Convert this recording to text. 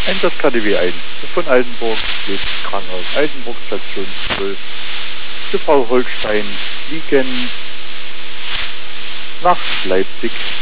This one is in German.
Einsatz KDW 1 von Altenburg geht Krankenhaus Altenburg, Station 12. Zu Frau Holstein fliegen nach Leipzig.